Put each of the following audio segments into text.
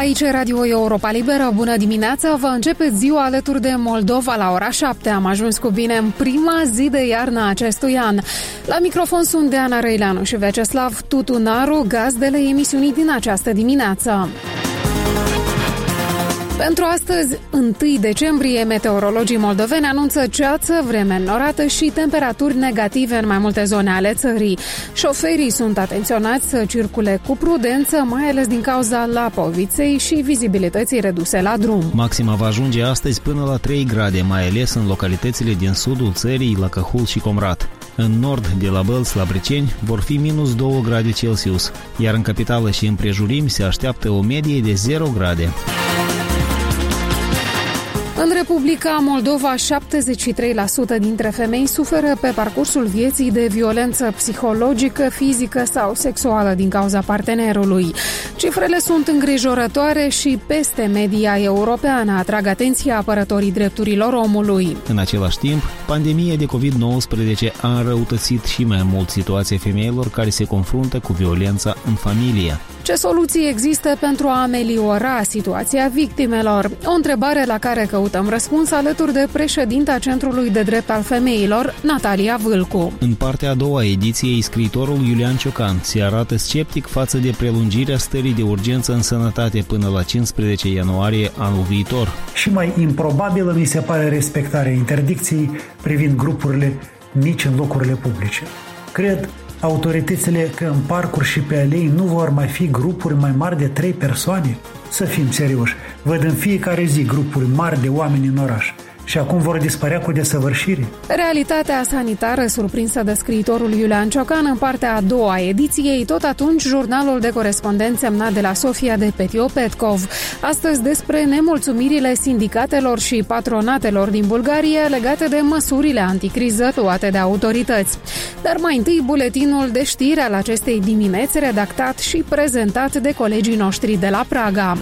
Aici e Radio Europa Liberă. Bună dimineața! Vă începeți ziua alături de Moldova la ora 7. Am ajuns cu bine în prima zi de iarnă acestui an. La microfon sunt Deana Răileanu și Veceslav Tutunaru, gazdele emisiunii din această dimineață. Pentru astăzi, 1 decembrie, meteorologii moldoveni anunță ceață, vreme înnorată și temperaturi negative în mai multe zone ale țării. Șoferii sunt atenționați să circule cu prudență, mai ales din cauza lapoviței și vizibilității reduse la drum. Maxima va ajunge astăzi până la 3 grade, mai ales în localitățile din sudul țării, la Căhul și Comrat. În nord, de la Bălți la Briceni, vor fi minus 2 grade Celsius, iar în capitală și împrejurimi se așteaptă o medie de 0 grade. În Republica Moldova, 73% dintre femei suferă pe parcursul vieții de violență psihologică, fizică sau sexuală din cauza partenerului. Cifrele sunt îngrijorătoare și peste media europeană, atrag atenția apărătorii drepturilor omului. În același timp, pandemia de COVID-19 a înrăutățit și mai mult situația femeilor care se confruntă cu violența în familie. Ce soluții există pentru a ameliora situația victimelor? O întrebare la care căutăm răspuns alături de președinta Centrului de Drept al Femeilor, Natalia Vâlcu. În partea a doua a ediției, scriitorul Iulian Ciocan se arată sceptic față de prelungirea stării de urgență în sănătate până la 15 ianuarie anul viitor. Și mai improbabilă mi se pare respectarea interdicției privind grupurile mici în locurile publice. Cred autoritățile că în parcuri și pe alei nu vor mai fi grupuri mai mari de 3 persoane? Să fim serioși, văd în fiecare zi grupuri mari de oameni în oraș. Și acum vor dispărea cu desăvârșire. Realitatea sanitară surprinsă de scriitorul Iulian Ciocan în partea a doua a ediției, tot atunci jurnalul de corespondenți semnat de la Sofia de Petio Petkov. Astăzi despre nemulțumirile sindicatelor și patronatelor din Bulgaria legate de măsurile anticriză luate de autorități. Dar mai întâi buletinul de știri al acestei dimineți, redactat și prezentat de colegii noștri de la Praga.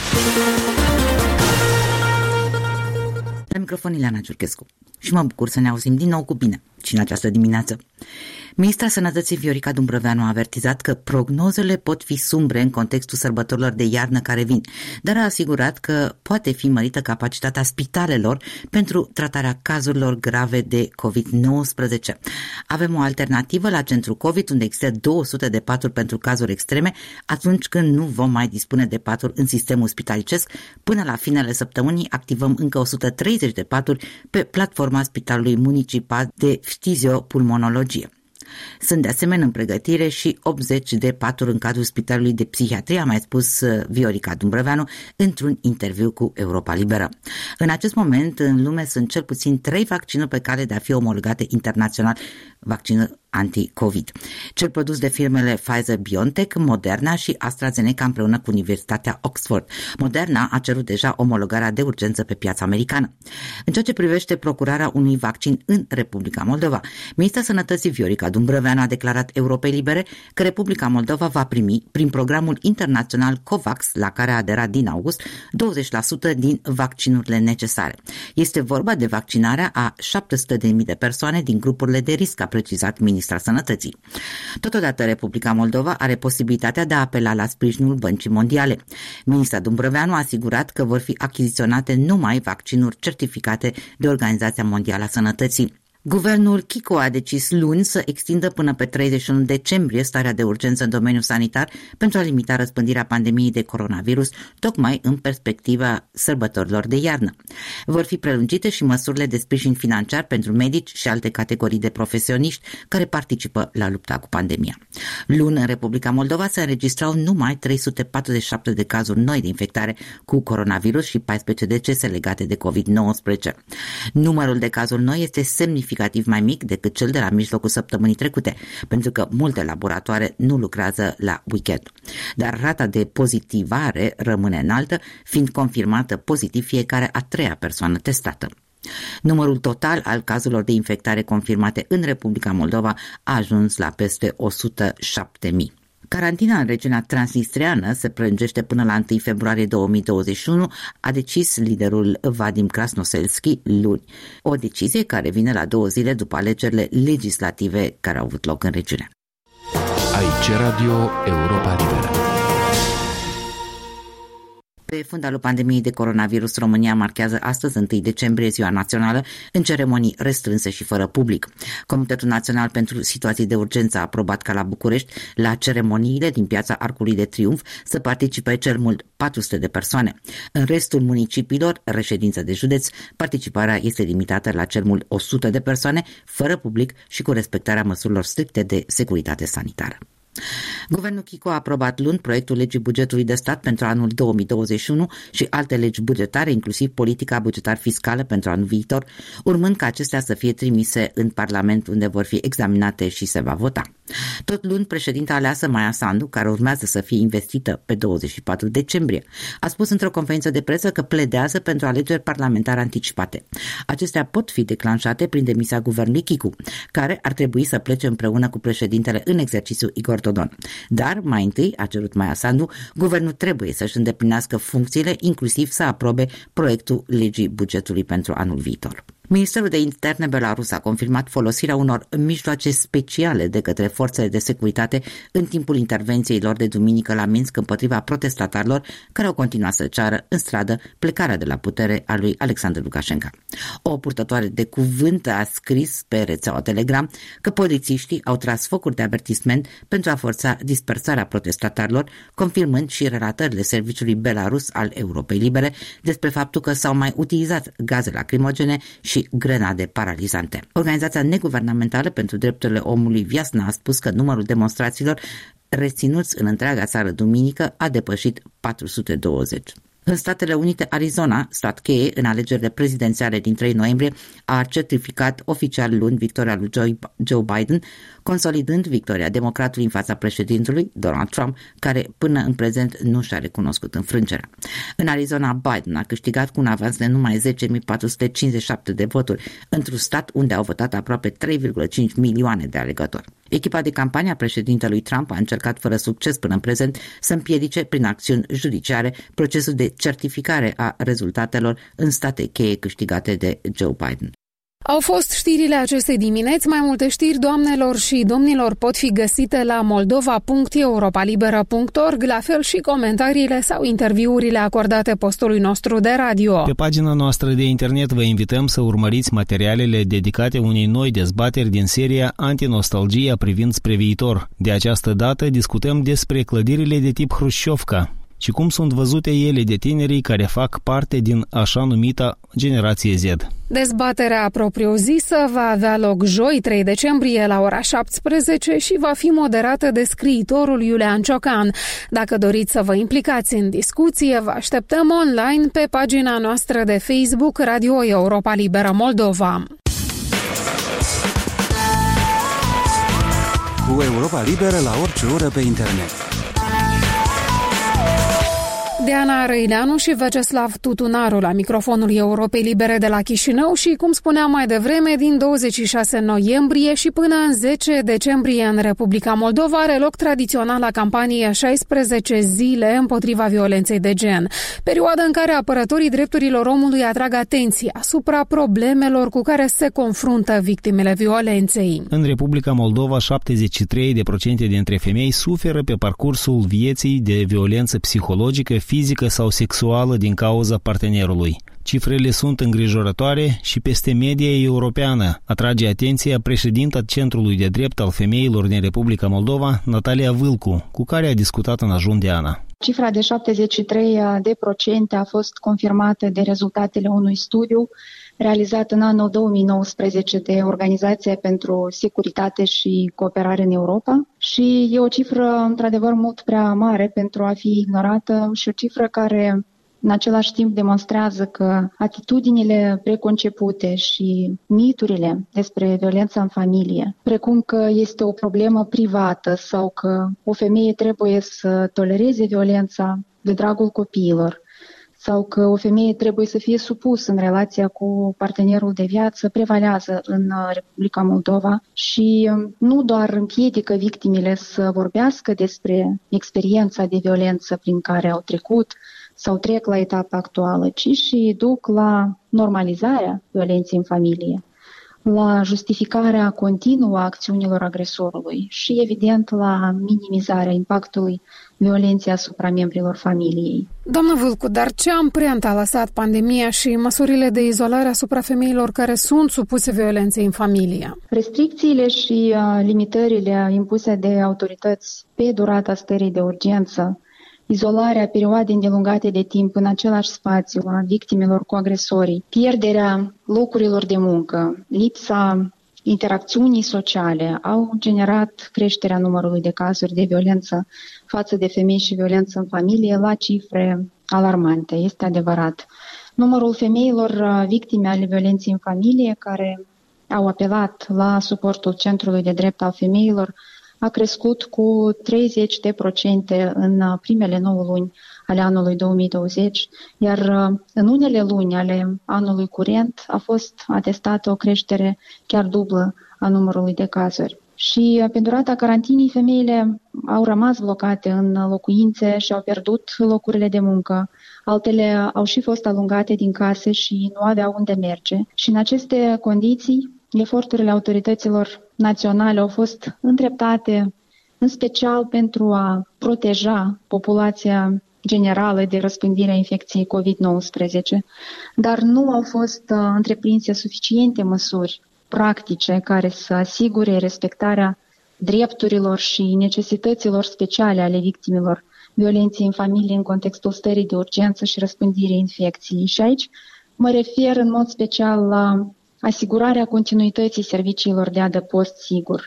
La microfon Ileana Ciurchescu și mă bucur să ne auzim din nou cu bine și în această dimineață. Ministra Sănătății Viorica Dumbrăveanu a avertizat că prognozele pot fi sumbre în contextul sărbătorilor de iarnă care vin, dar a asigurat că poate fi mărită capacitatea spitalelor pentru tratarea cazurilor grave de COVID-19. Avem o alternativă la centru COVID, unde există 200 de paturi pentru cazuri extreme, atunci când nu vom mai dispune de paturi în sistemul spitalicesc. Până la finele săptămânii activăm încă 130 de paturi pe platforma Spitalului Municipal de Ftiziopulmonologie. Sunt de asemenea în pregătire și 80 de paturi în cadrul Spitalului de Psihiatrie, a mai spus Viorica Dumbrăveanu într-un interviu cu Europa Liberă. În acest moment, în lume sunt cel puțin 3 vaccinuri pe care de a fi omologate internațional, vaccinul anti-COVID. Cel produs de firmele Pfizer-BioNTech, Moderna și AstraZeneca împreună cu Universitatea Oxford. Moderna a cerut deja omologarea de urgență pe piața americană. În ceea ce privește procurarea unui vaccin în Republica Moldova, Ministra Sănătății Viorica Dumbrăveanu a declarat Europei Libere că Republica Moldova va primi, prin programul internațional COVAX, la care a aderat din august, 20% din vaccinurile necesare. Este vorba de vaccinarea a 700.000 de persoane din grupurile de risc, a precizat Ministra Sănătății. Totodată, Republica Moldova are posibilitatea de a apela la sprijinul Băncii Mondiale. Ministra Dumbrăveanu a asigurat că vor fi achiziționate numai vaccinuri certificate de Organizația Mondială a Sănătății. Guvernul Chico a decis luni să extindă până pe 31 decembrie starea de urgență în domeniul sanitar pentru a limita răspândirea pandemiei de coronavirus, tocmai în perspectiva sărbătorilor de iarnă. Vor fi prelungite și măsurile de sprijin financiar pentru medici și alte categorii de profesioniști care participă la lupta cu pandemia. Luni, în Republica Moldova se înregistrau numai 347 de cazuri noi de infectare cu coronavirus și 14 decese legate de COVID-19. Numărul de cazuri noi este semnificativ mai mic decât cel de la mijlocul săptămânii trecute, pentru că multe laboratoare nu lucrează la weekend. Dar rata de pozitivare rămâne înaltă, fiind confirmată pozitiv fiecare a 3-a persoană testată. Numărul total al cazurilor de infectare confirmate în Republica Moldova a ajuns la peste 107.000. Carantina în regiunea transnistreană se prelungește până la 1 februarie 2021, a decis liderul Vadim Krasnoselski luni. O decizie care vine la 2 zile după alegerile legislative care au avut loc în regiune. Aici Radio Europa Liberă. Pe fundalul pandemiei de coronavirus, România marchează astăzi, 1 decembrie, Ziua Națională, în ceremonii restrânse și fără public. Comitetul Național pentru Situații de Urgență a aprobat ca la București, la ceremoniile din Piața Arcului de Triumf, să participe cel mult 400 de persoane. În restul municipiilor, reședință de județ, participarea este limitată la cel mult 100 de persoane, fără public și cu respectarea măsurilor stricte de securitate sanitară. Guvernul Chico a aprobat luni proiectul legii bugetului de stat pentru anul 2021 și alte legi bugetare, inclusiv politica bugetar-fiscală pentru anul viitor, urmând ca acestea să fie trimise în Parlament, unde vor fi examinate și se va vota. Tot luni, președinta aleasă Maia Sandu, care urmează să fie investită pe 24 decembrie, a spus într-o conferință de presă că pledează pentru alegeri parlamentare anticipate. Acestea pot fi declanșate prin demisia guvernului Chicu, care ar trebui să plece împreună cu președintele în exercițiu Igor Dodon. Dar, mai întâi, a cerut Maia Sandu, guvernul trebuie să-și îndeplinească funcțiile, inclusiv să aprobe proiectul legii bugetului pentru anul viitor. Ministerul de Interne belarus a confirmat folosirea unor mijloace speciale de către forțele de securitate în timpul intervenției lor de duminică la Minsk împotriva protestatarilor care au continuat să ceară în stradă plecarea de la putere a lui Alexandru Lukashenko. O purtătoare de cuvânt a scris pe rețeaua Telegram că polițiștii au tras focuri de avertisment pentru a forța dispersarea protestatarilor, confirmând și relatările Serviciului Belarus al Europei Libere despre faptul că s-au mai utilizat gaze lacrimogene și grenade paralizante. Organizația neguvernamentală pentru drepturile omului Viasna a spus că numărul demonstrațiilor reținuți în întreaga țară duminică a depășit 420. În Statele Unite, Arizona, stat cheie în alegerile prezidențiale din 3 noiembrie, a certificat oficial luni victoria lui Joe Biden, consolidând victoria democratului în fața președintelui Donald Trump, care până în prezent nu și-a recunoscut înfrângerea. În Arizona, Biden a câștigat cu un avans de numai 10.457 de voturi, într-un stat unde au votat aproape 3,5 milioane de alegători. Echipa de campanie a președintelui Trump a încercat fără succes până în prezent să împiedice prin acțiuni judiciare procesul de certificare a rezultatelor în state cheie câștigate de Joe Biden. Au fost știrile acestei dimineți. Mai multe știri, doamnelor și domnilor, pot fi găsite la moldova.europalibera.org, la fel și comentariile sau interviurile acordate postului nostru de radio. Pe pagina noastră de internet vă invităm să urmăriți materialele dedicate unei noi dezbateri din seria Antinostalgia privind spre viitor. De această dată discutăm despre clădirile de tip Hrușciovka și cum sunt văzute ele de tinerii care fac parte din așa numita generație Z. Dezbaterea propriu-zisă va avea loc joi, 3 decembrie, la ora 17 și va fi moderată de scriitorul Iulian Ciocan. Dacă doriți să vă implicați în discuție, vă așteptăm online pe pagina noastră de Facebook Radio Europa Liberă Moldova. Cu Europa Liberă la orice oră pe internet. Diana Răileanu și Veceslav Tutunaru la microfonul Europei Libere de la Chișinău și, cum spuneam mai devreme, din 26 noiembrie și până în 10 decembrie în Republica Moldova are loc tradiționala campanie 16 zile împotriva violenței de gen, perioadă în care apărătorii drepturilor omului atrag atenția asupra problemelor cu care se confruntă victimele violenței. În Republica Moldova, 73% dintre femei suferă pe parcursul vieții de violență psihologică, fizică sau sexuală din cauza partenerului. Cifrele sunt îngrijorătoare și peste media europeană, atrage atenția președinta Centrului de Drept al Femeilor din Republica Moldova, Natalia Vâlcu, cu care a discutat în ajun de Ana. Cifra de 73% a fost confirmată de rezultatele unui studiu realizat în anul 2019 de Organizația pentru Securitate și Cooperare în Europa și e o cifră într-adevăr mult prea mare pentru a fi ignorată și o cifră care în același timp demonstrează că atitudinile preconcepute și miturile despre violența în familie, precum că este o problemă privată sau că o femeie trebuie să tolereze violența de dragul copiilor, sau că o femeie trebuie să fie supusă în relația cu partenerul de viață, prevalează în Republica Moldova și nu doar împiedică victimele să vorbească despre experiența de violență prin care au trecut sau trec la etapa actuală, ci și duc la normalizarea violenței în familie. la justificarea continuă a acțiunilor agresorului și, evident, la minimizarea impactului violenței asupra membrilor familiei. Doamnă Vâlcu, dar ce amprentă a lăsat pandemia și măsurile de izolare asupra femeilor care sunt supuse violenței în familie? Restricțiile și limitările impuse de autorități pe durata stării de urgență, izolarea perioade îndelungate de timp în același spațiu a victimelor cu agresorii, pierderea locurilor de muncă, lipsa interacțiunii sociale au generat creșterea numărului de cazuri de violență față de femei și violență în familie la cifre alarmante, este adevărat. Numărul femeilor victime ale violenței în familie care au apelat la suportul Centrului de Drept al Femeilor a crescut cu 30% în primele 9 luni ale anului 2020, iar în unele luni ale anului curent a fost atestată o creștere chiar dublă a numărului de cazuri. Și pe durata carantinii, femeile au rămas blocate în locuințe și au pierdut locurile de muncă. Altele au și fost alungate din case și nu aveau unde merge. Și în aceste condiții, eforturile autorităților naționale au fost îndreptate în special pentru a proteja populația generală de răspândirea infecției COVID-19, dar nu au fost întreprinse suficiente măsuri practice care să asigure respectarea drepturilor și necesităților speciale ale victimelor violenței în familie în contextul stării de urgență și răspândirii infecției. Și aici mă refer în mod special la asigurarea continuității serviciilor de adăpost sigur,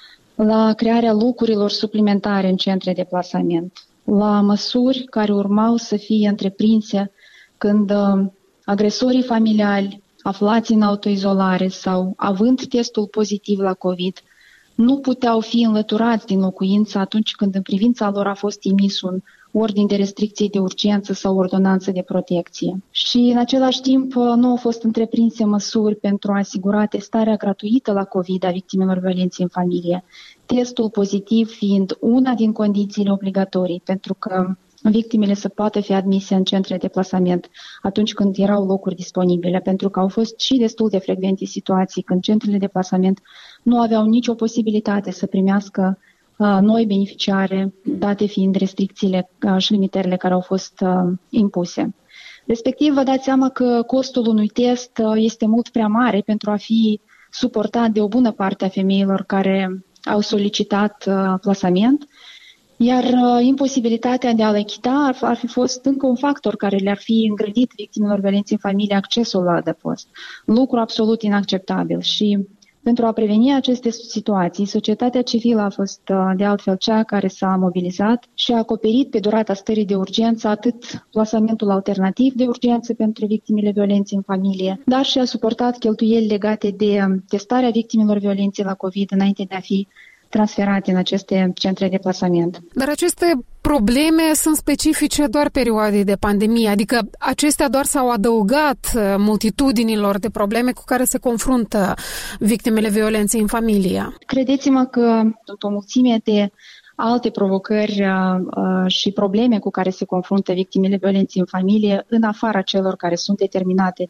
la crearea locurilor suplimentare în centre de plasament, la măsuri care urmau să fie întreprinse când agresorii familiali aflați în autoizolare sau având testul pozitiv la COVID nu puteau fi înlăturați din locuință atunci când în privința lor a fost emis un ordin de restricție de urgență sau ordonanță de protecție. Și în același timp nu au fost întreprinse măsuri pentru a asigura testarea gratuită la COVID a victimelor violenței în familie, testul pozitiv fiind una din condițiile obligatorii pentru că victimele să poată fi admise în centre de plasament atunci când erau locuri disponibile, pentru că au fost și destul de frecvente situații când centrele de plasament nu aveau nicio posibilitate să primească noi beneficiare, date fiind restricțiile și limitările care au fost impuse. Respectiv, vă dați seama că costul unui test este mult prea mare pentru a fi suportat de o bună parte a femeilor care au solicitat plasament, iar imposibilitatea de a le achita ar fi fost încă un factor care le-ar fi îngrădit victimelor violenței în familie accesul la adăpost. Lucru absolut inacceptabil și pentru a preveni aceste situații, societatea civilă a fost de altfel cea care s-a mobilizat și a acoperit pe durata stării de urgență atât plasamentul alternativ de urgență pentru victimele violenței în familie, dar și a suportat cheltuieli legate de testarea victimelor violenței la COVID înainte de a fi transferate în aceste centre de plasament. Dar aceste probleme sunt specifice doar perioadei de pandemie, adică acestea doar s-au adăugat multitudinilor de probleme cu care se confruntă victimele violenței în familie. Credeți-mă că sunt o mulțime de alte provocări și probleme cu care se confruntă victimele violenței în familie în afara celor care sunt determinate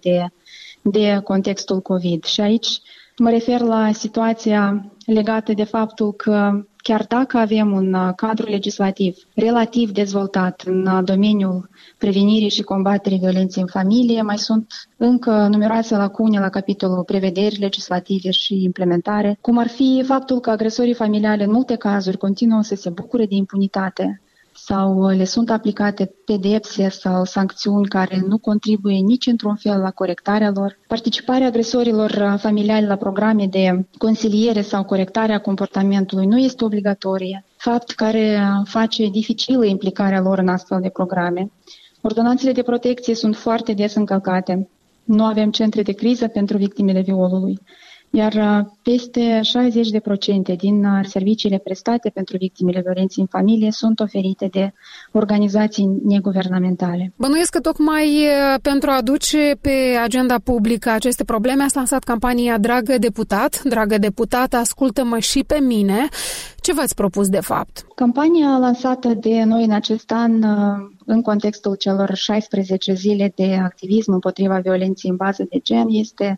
de contextul COVID. Și aici mă refer la situația legată de faptul că chiar dacă avem un cadru legislativ relativ dezvoltat în domeniul prevenirii și combaterii violenței în familie, mai sunt încă numeroase lacune la capitolul prevederi legislative și implementare, cum ar fi faptul că agresorii familiali în multe cazuri continuă să se bucure de impunitate sau le sunt aplicate pedepse sau sancțiuni care nu contribuie nici într-un fel la corectarea lor. Participarea agresorilor familiali la programe de consiliere sau corectarea comportamentului nu este obligatorie, fapt care face dificilă implicarea lor în astfel de programe. Ordonanțele de protecție sunt foarte des încălcate. Nu avem centre de criză pentru victimele violului, iar peste 60% din serviciile prestate pentru victimele violenței în familie sunt oferite de organizații neguvernamentale. Bănuiesc că tocmai pentru a aduce pe agenda publică aceste probleme ați lansat campania Dragă Deputat, ascultă-mă și pe mine. Ce v-ați propus de fapt? Campania lansată de noi în acest an în contextul celor 16 zile de activism împotriva violenței în bază de gen este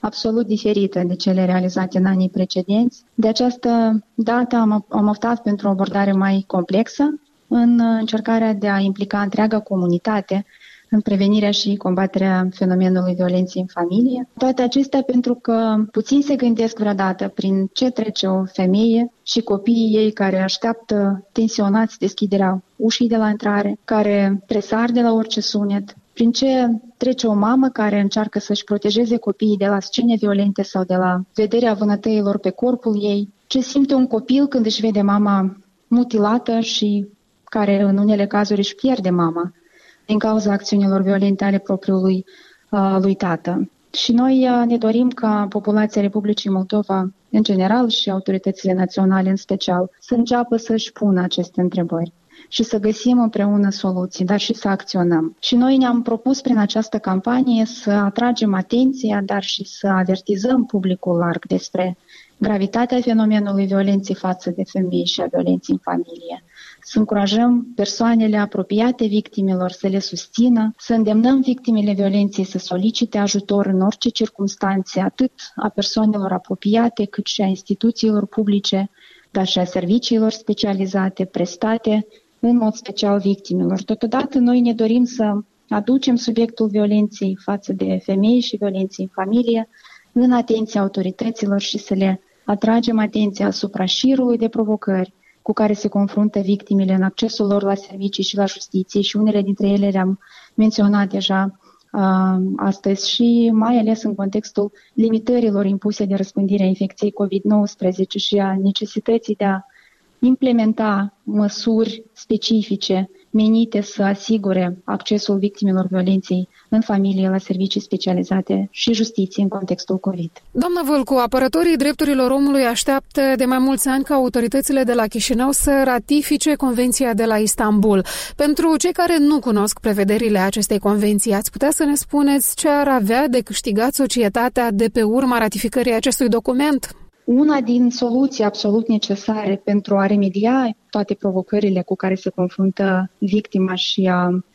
absolut diferită de cele realizate în anii precedenți. De această dată am optat pentru o abordare mai complexă în încercarea de a implica întreaga comunitate în prevenirea și combaterea fenomenului violenței în familie. Toate acestea pentru că puțin se gândesc vreodată prin ce trece o femeie și copiii ei care așteaptă tensionați deschiderea ușii de la intrare, care presar de la orice sunet, prin ce trece o mamă care încearcă să-și protejeze copiii de la scene violente sau de la vederea vânătăilor pe corpul ei, ce simte un copil când își vede mama mutilată și care în unele cazuri își pierde mama din cauza acțiunilor violente ale propriului lui tată. Și noi ne dorim ca populația Republicii Moldova, în general, și autoritățile naționale în special, să înceapă să-și pună aceste întrebări și să găsim împreună soluții, dar și să acționăm. Și noi ne-am propus prin această campanie să atragem atenția, dar și să avertizăm publicul larg despre gravitatea fenomenului violenței față de femei și a violenței în familie. Să încurajăm persoanele apropiate victimelor să le susțină, să îndemnăm victimele violenței să solicite ajutor în orice circunstanțe, atât a persoanelor apropiate, cât și a instituțiilor publice, dar și a serviciilor specializate, prestate, în mod special victimelor. Totodată, noi ne dorim să aducem subiectul violenței față de femei și violenței în familie în atenția autorităților și să le atragem atenția asupra șirului de provocări cu care se confruntă victimele în accesul lor la servicii și la justiție, și unele dintre ele le-am menționat deja astăzi, și mai ales în contextul limitărilor impuse de răspândirea infecției COVID-19 și a necesității de a implementa măsuri specifice menite să asigure accesul victimelor violenței în familie la servicii specializate și justiție în contextul COVID. Doamna Vâlcu, apărătorii drepturilor omului așteaptă de mai mulți ani ca autoritățile de la Chișinău să ratifice Convenția de la Istanbul. Pentru cei care nu cunosc prevederile acestei convenții, ați putea să ne spuneți ce ar avea de câștigat societatea de pe urma ratificării acestui document? Una din soluții absolut necesare pentru a remedia toate provocările cu care se confruntă victima și a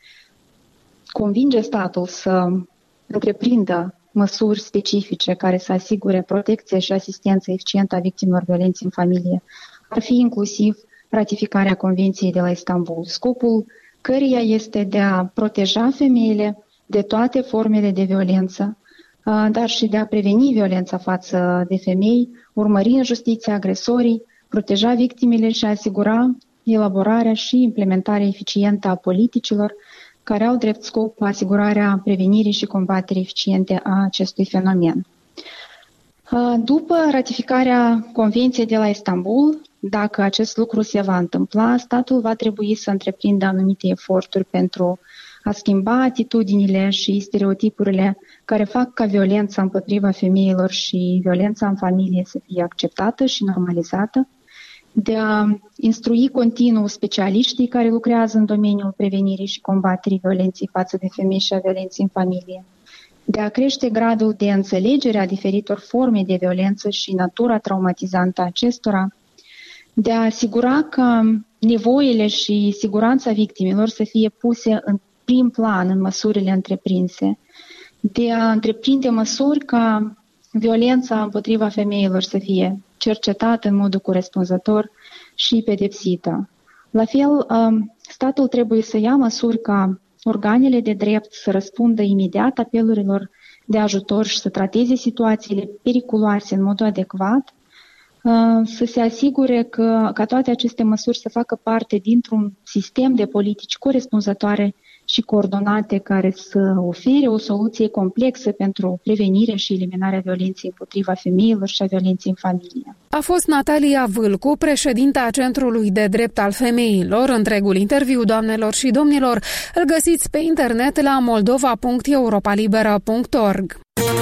convinge statul să întreprindă măsuri specifice care să asigure protecție și asistență eficientă a victimelor violenței în familie ar fi inclusiv ratificarea Convenției de la Istanbul, scopul căreia este de a proteja femeile de toate formele de violență, dar și de a preveni violența față de femei, urmări în justiție agresorii, proteja victimele și a asigura elaborarea și implementarea eficientă a politicilor care au drept scop asigurarea prevenirii și combaterii eficiente a acestui fenomen. După ratificarea Convenției de la Istanbul, dacă acest lucru se va întâmpla, statul va trebui să întreprindă anumite eforturi pentru a schimba atitudinile și stereotipurile care fac ca violența împotriva femeilor și violența în familie să fie acceptată și normalizată, de a instrui continuu specialiștii care lucrează în domeniul prevenirii și combaterii violenței față de femei și a violenței în familie, de a crește gradul de înțelegere a diferitor forme de violență și natura traumatizantă a acestora, de a asigura că nevoile și siguranța victimelor să fie puse în prim plan în măsurile întreprinse, de a întreprinde măsuri ca violența împotriva femeilor să fie cercetată în modul corespunzător și pedepsită. La fel, statul trebuie să ia măsuri ca organele de drept să răspundă imediat apelurilor de ajutor și să trateze situațiile periculoase în mod adecvat, să se asigure ca toate aceste măsuri să facă parte dintr-un sistem de politici corespunzătoare și coordonate care să ofere o soluție complexă pentru prevenirea și eliminarea violenței împotriva femeilor și a violenței în familie. A fost Natalia Vâlcu, președinta Centrului de Drept al Femeilor. Întregul interviu, doamnelor și domnilor, îl găsiți pe internet la moldova.europalibera.org.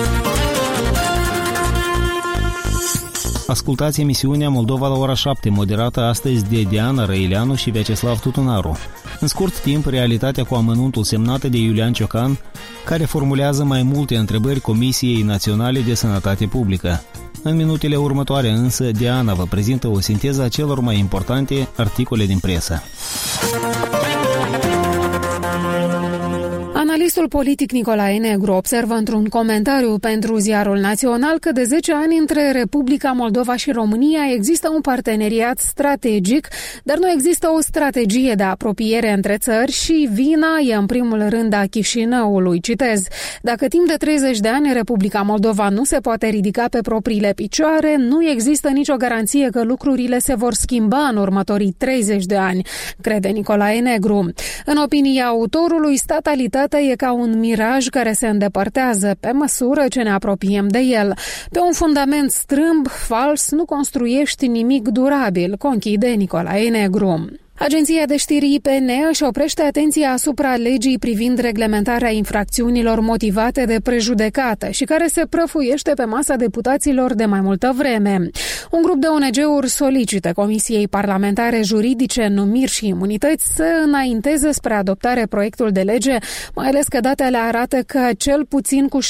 Ascultați emisiunea Moldova la ora 7, moderată astăzi de Diana Răileanu și Vyacheslav Tutunaru. În scurt timp, realitatea cu amănuntul semnată de Iulian Ciocan, care formulează mai multe întrebări Comisiei Naționale de Sănătate Publică. În minutele următoare însă, Diana vă prezintă o sinteză a celor mai importante articole din presă. Analistul politic Nicolae Negru observă într-un comentariu pentru Ziarul Național că de 10 ani între Republica Moldova și România există un parteneriat strategic, dar nu există o strategie de apropiere între țări și vina e în primul rând a Chișinăului. Citez: dacă timp de 30 de ani Republica Moldova nu se poate ridica pe propriile picioare, nu există nicio garanție că lucrurile se vor schimba în următorii 30 de ani, crede Nicolae Negru. În opinia autorului, statalitatea e ca un miraj care se îndepărtează pe măsură ce ne apropiem de el. Pe un fundament strâmb, fals, nu construiești nimic durabil, conchide Nicolae Negru. Agenția de știri IPN își oprește atenția asupra legii privind reglementarea infracțiunilor motivate de prejudecată și care se prăfuiește pe masa deputaților de mai multă vreme. Un grup de ONG-uri solicită Comisiei Parlamentare Juridice, Numiri și Imunități să înainteze spre adoptare proiectul de lege, mai ales că datele arată că cel puțin cu 17%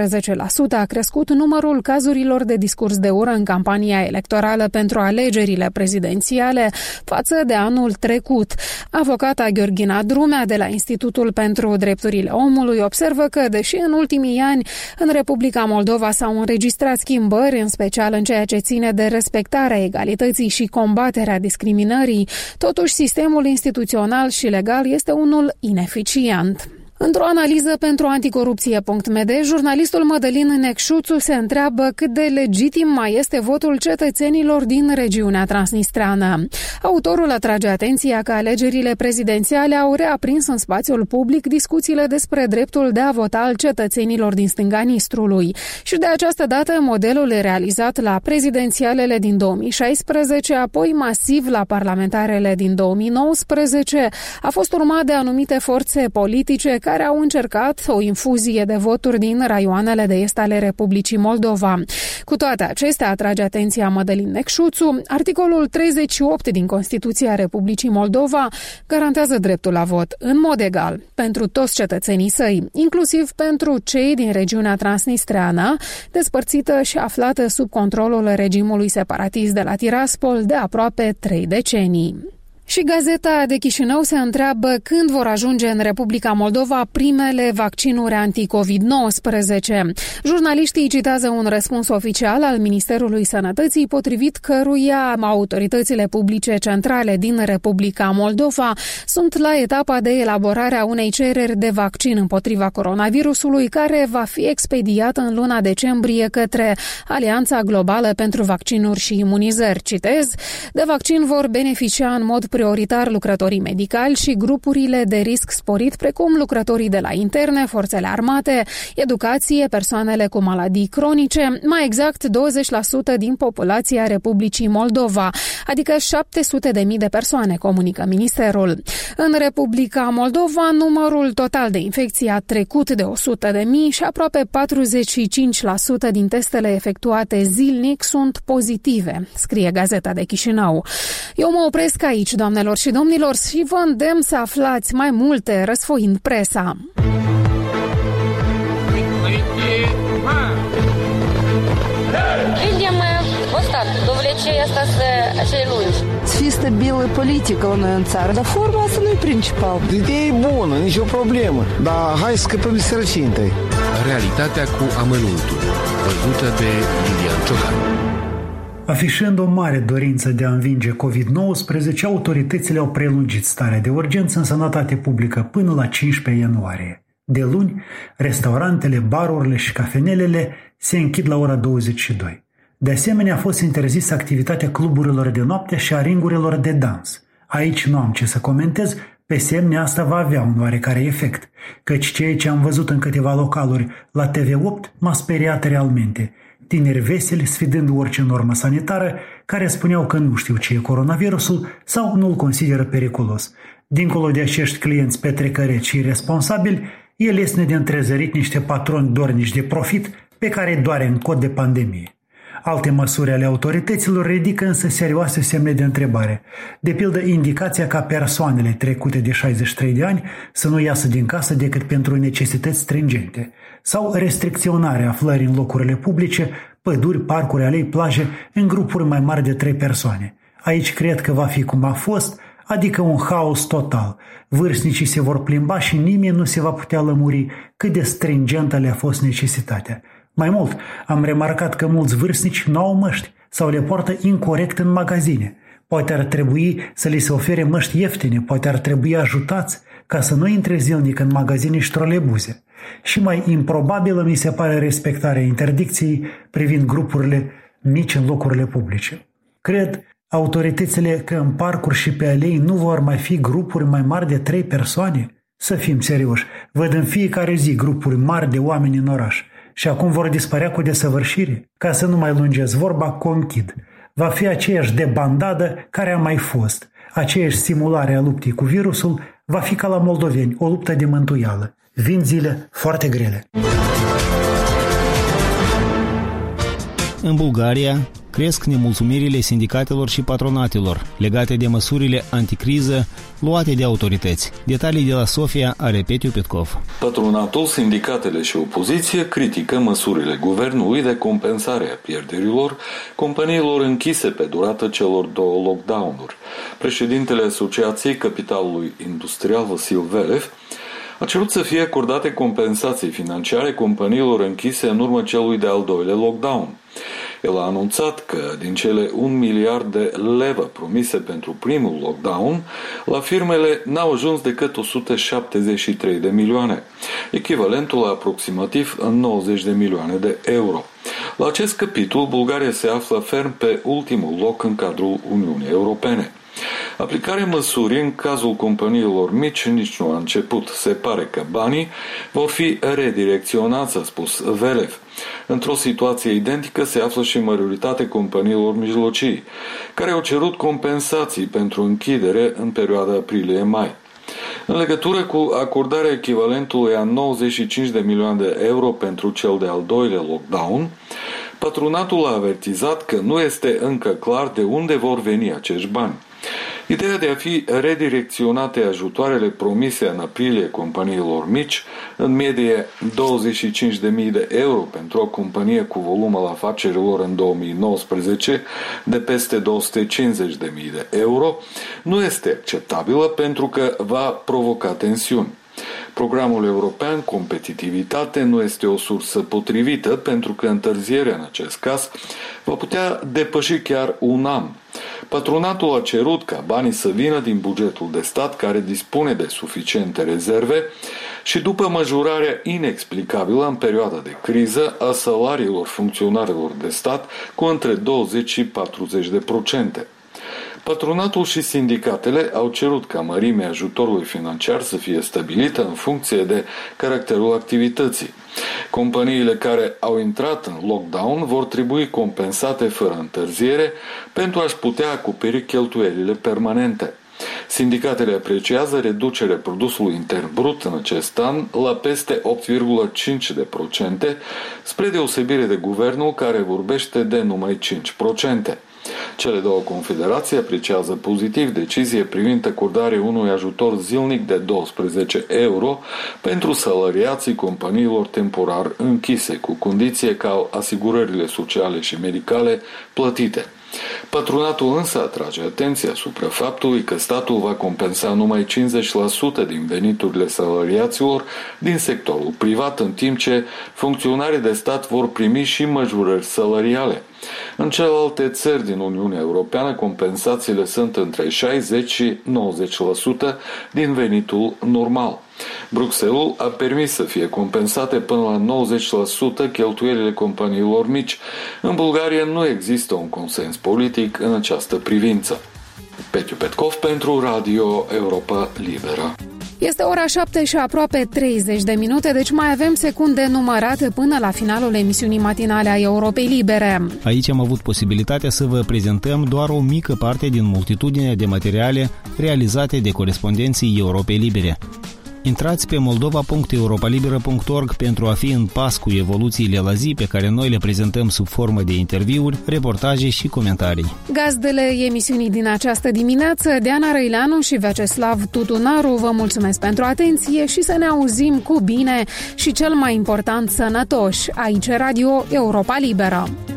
a crescut numărul cazurilor de discurs de ură în campania electorală pentru alegerile prezidențiale față de anul trecut. Avocata Gheorghina Drumea de la Institutul pentru Drepturile Omului observă că, deși în ultimii ani în Republica Moldova s-au înregistrat schimbări, în special în ceea ce ține de respectarea egalității și combaterea discriminării, totuși sistemul instituțional și legal este unul ineficient. Într-o analiză pentru anticorupție.md, jurnalistul Mădălin Necșuțu se întreabă cât de legitim mai este votul cetățenilor din regiunea transnistreană. Autorul atrage atenția că alegerile prezidențiale au reaprins în spațiul public discuțiile despre dreptul de a vota al cetățenilor din stânga Nistrului. Și de această dată, modelul realizat la prezidențialele din 2016, apoi masiv la parlamentarele din 2019, a fost urmat de anumite forțe politice care au încercat o infuzie de voturi din raioanele de est ale Republicii Moldova. Cu toate acestea, atrage atenția Mădălin Necșuțu, articolul 38 din Constituția Republicii Moldova garantează dreptul la vot în mod egal pentru toți cetățenii săi, inclusiv pentru cei din regiunea transnistreană, despărțită și aflată sub controlul regimului separatist de la Tiraspol de aproape 3 decenii. Și Gazeta de Chișinău se întreabă când vor ajunge în Republica Moldova primele vaccinuri anti-COVID-19. Jurnaliștii citează un răspuns oficial al Ministerului Sănătății, potrivit căruia autoritățile publice centrale din Republica Moldova sunt la etapa de elaborare a unei cereri de vaccin împotriva coronavirusului, care va fi expediată în luna decembrie către Alianța Globală pentru Vaccinuri și Imunizări. Citez: de vaccin vor beneficia în mod prioritar lucrătorii medicali și grupurile de risc sporit, precum lucrătorii de la interne, forțele armate, educație, persoanele cu maladii cronice, mai exact 20% din populația Republicii Moldova, adică 700.000 de persoane, comunică ministerul. În Republica Moldova, numărul total de infecții a trecut de 100.000 și aproape 45% din testele efectuate zilnic sunt pozitive, scrie Gazeta de Chișinău. Eu mă opresc aici, doamnelor și domnilor, și vă îndemn să aflați mai multe răsfoind presa. Видим остатки, довлече остаться acei lungi. Să fie stabilă politică la noi în țară, dar forma asta nu e principal. Ideea e bună, nicio problemă, dar hai să scăpăm de sărăcie întâi. Realitatea cu amănuntul, văzută de Lilian Ciocan. Afișând o mare dorință de a învinge COVID-19, autoritățile au prelungit starea de urgență în sănătate publică până la 15 ianuarie. De luni, restaurantele, barurile și cafenelele se închid la ora 22. De asemenea, a fost interzisă activitatea cluburilor de noapte și a ringurilor de dans. Aici nu am ce să comentez, pe semne asta va avea un oarecare efect, căci ceea ce am văzut în câteva localuri la TV8 m-a speriat realmente. Tineri veseli, sfidând orice normă sanitară, care spuneau că nu știu ce e coronavirusul sau nu-l consideră periculos. Dincolo de acești clienți petrecăreți și irresponsabili, el este de întrezărit niște patroni dornici de profit pe care îi doare în cod de pandemie. Alte măsuri ale autorităților ridică însă serioase semne de întrebare. De pildă, indicația ca persoanele trecute de 63 de ani să nu iasă din casă decât pentru necesități stringente, sau restricționarea aflării în locurile publice, păduri, parcuri, alei, plaje, în grupuri mai mari de 3 persoane. Aici cred că va fi cum a fost, adică un haos total. Vârstnicii se vor plimba și nimeni nu se va putea lămuri cât de stringentă le-a fost necesitatea. Mai mult, am remarcat că mulți vârstnici nu au măști sau le poartă incorect în magazine. Poate ar trebui să li se ofere măști ieftine, poate ar trebui ajutați ca să nu intre zilnic în magazine și trolebuze. Și mai improbabilă mi se pare respectarea interdicției privind grupurile mici în locurile publice. Cred autoritățile că în parcuri și pe alei nu vor mai fi grupuri mai mari de 3 persoane? Să fim serioși, văd în fiecare zi grupuri mari de oameni în oraș și acum vor dispărea cu desăvârșire? Ca să nu mai lungesc vorba, conchid. Va fi aceeași debandadă care a mai fost. Aceeași simulare a luptei cu virusul va fi ca la moldoveni, o luptă de mântuială. Vin zile foarte grele. În Bulgaria cresc nemulțumirile sindicatelor și patronatelor legate de măsurile anticriză luate de autorități. Detalii de la Sofia are Petiu Petkov. Patronatul, sindicatele și opoziție critică măsurile guvernului de compensare a pierderilor companiilor închise pe durata celor 2 lockdown-uri. Președintele Asociației Capitalului Industrial, Vasil Velev, a cerut să fie acordate compensații financiare companiilor închise în urma celui de-al 2-lea lockdown. El a anunțat că din cele 1 miliard de leve promise pentru primul lockdown, la firmele n-au ajuns decât 173 de milioane, echivalentul la aproximativ 90 de milioane de euro. La acest capitol, Bulgaria se află ferm pe ultimul loc în cadrul Uniunii Europene. Aplicarea măsurii în cazul companiilor mici nici nu a început. Se pare că banii vor fi redirecționați, a spus Velev. Într-o situație identică se află și majoritatea companiilor mijlocii, care au cerut compensații pentru închidere în perioada aprilie-mai. În legătură cu acordarea echivalentului a 95 de milioane de euro pentru cel de-al 2-lea lockdown, patronatul a avertizat că nu este încă clar de unde vor veni acești bani. Ideea de a fi redirecționate ajutoarele promise în aprilie companiilor mici, în medie 25.000 de euro pentru o companie cu volum al afacerilor în 2019 de peste 250.000 de euro, nu este acceptabilă pentru că va provoca tensiuni. Programul european Competitivitate nu este o sursă potrivită pentru că întârzierea în acest caz va putea depăși chiar un an. Patronatul a cerut ca banii să vină din bugetul de stat care dispune de suficiente rezerve și după majorarea inexplicabilă în perioada de criză a salariilor funcționarilor de stat cu între 20 și 40%. Patronatul și sindicatele au cerut ca mărimea ajutorului financiar să fie stabilită în funcție de caracterul activității. Companiile care au intrat în lockdown vor trebui compensate fără întârziere pentru a-și putea acoperi cheltuielile permanente. Sindicatele apreciază reducerea produsului intern brut în acest an la peste 8,5%, spre deosebire de guvernul care vorbește de numai 5%. Cele două confederații apreciază pozitiv decizie privind acordarea unui ajutor zilnic de 12 euro pentru salariații companiilor temporar închise, cu condiție ca asigurările sociale și medicale plătite. Patronatul însă atrage atenția asupra faptului că statul va compensa numai 50% din veniturile salariaților din sectorul privat, în timp ce funcționarii de stat vor primi și majorări salariale. În celelalte țări din Uniunea Europeană, compensațiile sunt între 60 și 90% din venitul normal. Bruxelles a permis să fie compensate până la 90% cheltuielile companiilor mici. În Bulgaria nu există un consens politic în această privință. Petiu Petkov pentru Radio Europa Liberă. Este ora 7 și aproape 30 de minute, deci mai avem secunde numărate până la finalul emisiunii matinale a Europei Libere. Aici am avut posibilitatea să vă prezentăm doar o mică parte din multitudinea de materiale realizate de corespondenții Europei Libere. Intrați pe moldova.europalibera.org pentru a fi în pas cu evoluțiile la zi pe care noi le prezentăm sub formă de interviuri, reportaje și comentarii. Gazdele emisiunii din această dimineață, Diana Răileanu și Vyacheslav Tutunaru, vă mulțumesc pentru atenție și să ne auzim cu bine și cel mai important sănătoși. Aici Radio Europa Liberă.